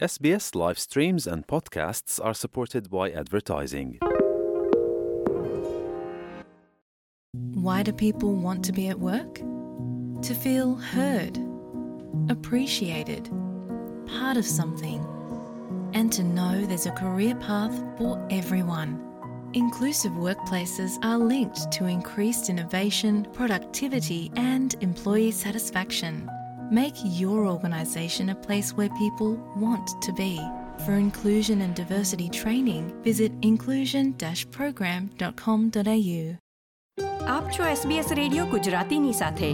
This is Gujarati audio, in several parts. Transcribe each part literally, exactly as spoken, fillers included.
S B S live streams and podcasts are supported by advertising. Why do people want to be at work? To feel heard, appreciated, part of something, and to know there's a career path for everyone. Inclusive workplaces are linked to increased innovation, productivity, and employee satisfaction. Make your organisation a place where people want to be. For inclusion and diversity training, visit inclusion dash program dot com dot a u. આપ છો એસબીએસ રેડિયો ગુજરાતીની સાથે.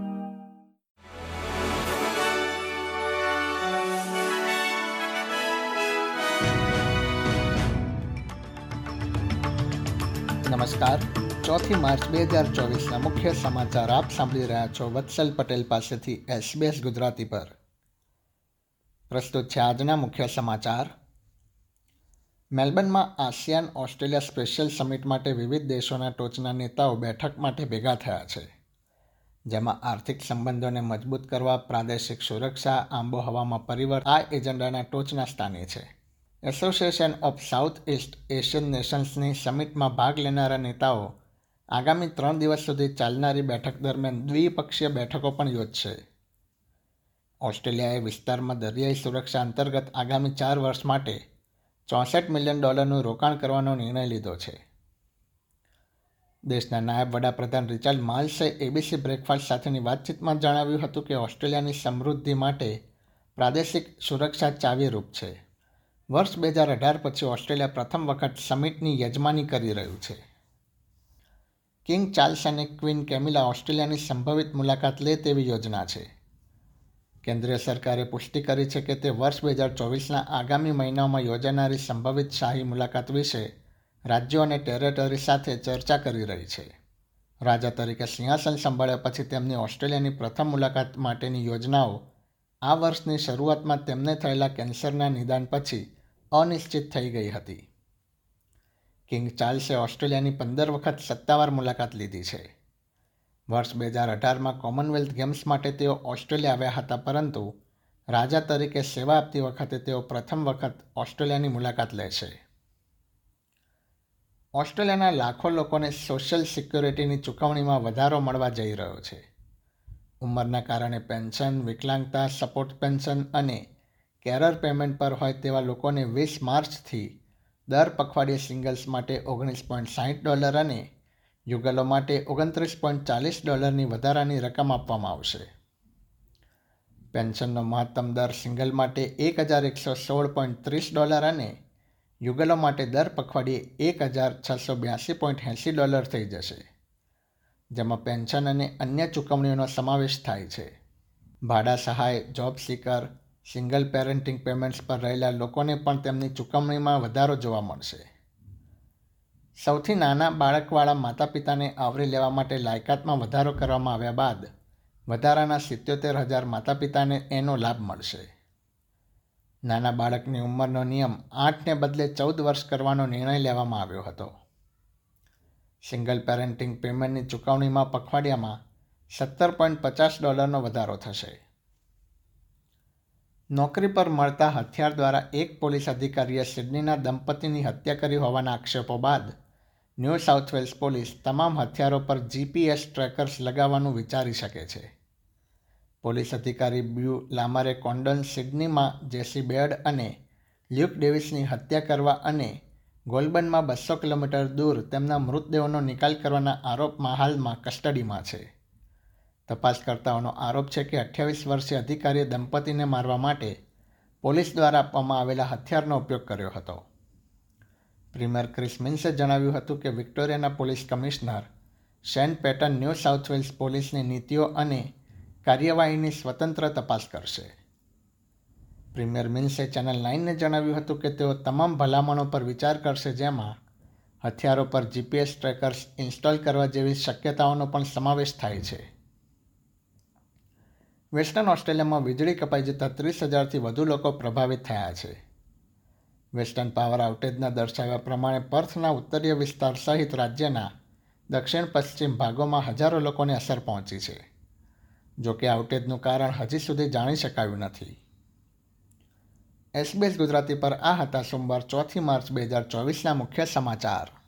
નમસ્કાર. ચોથી માર્ચ બે હજાર ચોવીસના મુખ્ય સમાચાર આપ સાંભળી રહ્યા છો વત્સલ પટેલ પાસેથી એસબીએસ ગુજરાતી પર. પ્રસ્તુત છે આજના મુખ્ય સમાચાર. મેલબર્નમાં આસિયાન ઓસ્ટ્રેલિયા સ્પેશિયલ સમિટ માટે વિવિધ દેશોના ટોચના નેતાઓ બેઠક માટે ભેગા થયા છે, જેમાં આર્થિક સંબંધોને મજબૂત કરવા, પ્રાદેશિક સુરક્ષા, આબોહવામાં પરિવર્તન આ એજન્ડાના ટોચના સ્થાને છે. Association of south east Asian નેશન્સની સમિટમાં ભાગ લેનારા નેતાઓ આગામી ત્રણ દિવસ સુધી ચાલનારી બેઠક દરમિયાન દ્વિપક્ષીય બેઠકો પણ યોજશે. ઓસ્ટ્રેલિયાએ વિસ્તારમાં દરિયાઈ સુરક્ષા અંતર્ગત આગામી ચાર વર્ષ માટે ચોસઠ મિલિયન ડોલરનું રોકાણ કરવાનો નિર્ણય લીધો છે. દેશના નાયબ વડાપ્રધાન રિચાર્ડ માલ્સે એબીસી બ્રેકફાસ્ટ સાથેની વાતચીતમાં જણાવ્યું હતું કે ઓસ્ટ્રેલિયાની સમૃદ્ધિ માટે પ્રાદેશિક સુરક્ષા ચાવીરૂપ છે. વર્ષ બે હજાર અઢાર પછી ઓસ્ટ્રેલિયા પ્રથમ વખત સમિટની યજમાની કરી રહ્યું છે. કિંગ ચાર્લ્સ અને ક્વીન કેમિલા ઓસ્ટ્રેલિયાની સંભવિત મુલાકાત લે તેવી યોજના છે. કેન્દ્રીય સરકારે પુષ્ટિ કરી છે કે તે વર્ષ બે હજાર ચોવીસના આગામી મહિનાઓમાં યોજાનારી સંભવિત શાહી મુલાકાત વિશે રાજ્યો અને ટેરેટરી સાથે ચર્ચા કરી રહી છે. રાજા તરીકે સિંહાસન સંભાળ્યા પછી તેમની ઓસ્ટ્રેલિયાની પ્રથમ મુલાકાત માટેની યોજનાઓ આ વર્ષની શરૂઆતમાં તેમને થયેલા કેન્સરના નિદાન પછી અનિશ્ચિત થઈ ગઈ હતી. કિંગ ચાર્લ્સે ઓસ્ટ્રેલિયાની પંદર વખત સત્તાવાર મુલાકાત લીધી છે. વર્ષ બે હજાર અઢારમાં કોમનવેલ્થ ગેમ્સ માટે તેઓ ઓસ્ટ્રેલિયા આવ્યા હતા, પરંતુ રાજા તરીકે સેવા આપતી વખતે તેઓ પ્રથમ વખત ઓસ્ટ્રેલિયાની મુલાકાત લે છે. ઓસ્ટ્રેલિયાના લાખો લોકોને સોશિયલ સિક્યોરિટીની ચૂકવણીમાં વધારો મળવા જઈ રહ્યો છે. ઉંમરના કારણે પેન્શન, વિકલાંગતા, સપોર્ટ પેન્શન અને કેરર પેમેન્ટ પર હોય તેવા લોકોને વીસ માર્ચથી દર પખવાડિયે સિંગલ્સ માટે ઓગણીસ પોઈન્ટ સાહીઠ ડોલર અને યુગલો માટે ઓગણત્રીસ પોઈન્ટ ચાલીસ ડોલરની વધારાની રકમ આપવામાં આવશે. પેન્શનનો મહત્તમ દર સિંગલ માટે એક હજાર એકસો સોળ પોઈન્ટ ત્રીસ ડોલર અને યુગલો માટે દર પખવાડિયે એક હજાર છસો બ્યાસી પોઈન્ટ એંસી ડોલર થઈ જશે, જેમાં પેન્શન અને અન્ય ચૂકવણીઓનો સમાવેશ થાય છે. ભાડા સહાય, job seeker, single parenting payments પર રહેલા લોકોને પણ તેમની ચૂકવણીમાં વધારો જોવા મળશે. સૌથી નાના બાળકવાળા માતા પિતાને આવરી લેવા માટે લાયકાતમાં વધારો કરવામાં આવ્યા બાદ વધારાના સિત્યોતેર હજાર માતા પિતાને એનો લાભ મળશે. નાના બાળકની ઉંમરનો નિયમ આઠને બદલે ચૌદ વર્ષ કરવાનો નિર્ણય લેવામાં આવ્યો હતો. સિંગલ પેરેન્ટિંગ પેમેન્ટની ચૂકવણીમાં પખવાડિયામાં સત્તર પોઈન્ટ પચાસ ડોલરનો વધારો થશે. નોકરી પર મળતા હથિયાર દ્વારા એક પોલીસ અધિકારીએ સિડનીના દંપતીની હત્યા કરી હોવાના આક્ષેપો બાદ ન્યૂ સાઉથ વેલ્સ પોલીસ તમામ હથિયારો પર જીપીએસ ટ્રેકર્સ લગાવવાનું વિચારી શકે છે. પોલીસ અધિકારી બ્યુ લામરે કોન્ડન સિડનીમાં જેસી બેર્ડ અને લ્યુક ડેવિસની હત્યા કરવા અને ગોલબર્નમાં બસો કિલોમીટર દૂર તેમના મૃતદેહોનો નિકાલ કરવાના આરોપમાં હાલમાં કસ્ટડીમાં છે. તપાસકર્તાઓનો આરોપ છે કે અઠ્યાવીસ વર્ષીય અધિકારીએ દંપતીને મારવા માટે પોલીસ દ્વારા આપવામાં આવેલા હથિયારનો ઉપયોગ કર્યો હતો. પ્રીમિયર ક્રિસ મિન્સે જણાવ્યું હતું કે વિક્ટોરિયાના police commissioner Shane Patton New South Wales પોલીસની નીતિઓ અને કાર્યવાહીની સ્વતંત્ર તપાસ કરશે. પ્રીમિયર મિન્સે ચેનલ નાઇનને જણાવ્યું હતું કે તેઓ તમામ ભલામણો પર વિચાર કરશે, જેમાં હથિયારો પર જીપીએસ ટ્રેકર્સ ઇન્સ્ટોલ કરવા જેવી શક્યતાઓનો પણ સમાવેશ થાય છે. વેસ્ટર્ન ઓસ્ટ્રેલિયામાં વીજળી કપાઈ જતાં ત્રીસ હજારથી વધુ લોકો પ્રભાવિત થયા છે. વેસ્ટર્ન પાવર આઉટેજના દર્શાવ્યા પ્રમાણે પર્થના ઉત્તરીય વિસ્તાર સહિત રાજ્યના દક્ષિણ પશ્ચિમ ભાગોમાં હજારો લોકોને અસર પહોંચી છે. જોકે આઉટેજનું કારણ હજી સુધી જાણી શકાયું નથી. એસબીએસ ગુજરાતી પર આ હતા સોમવાર ચોથી માર્ચ બે હજાર ચોવીસના મુખ્ય સમાચાર.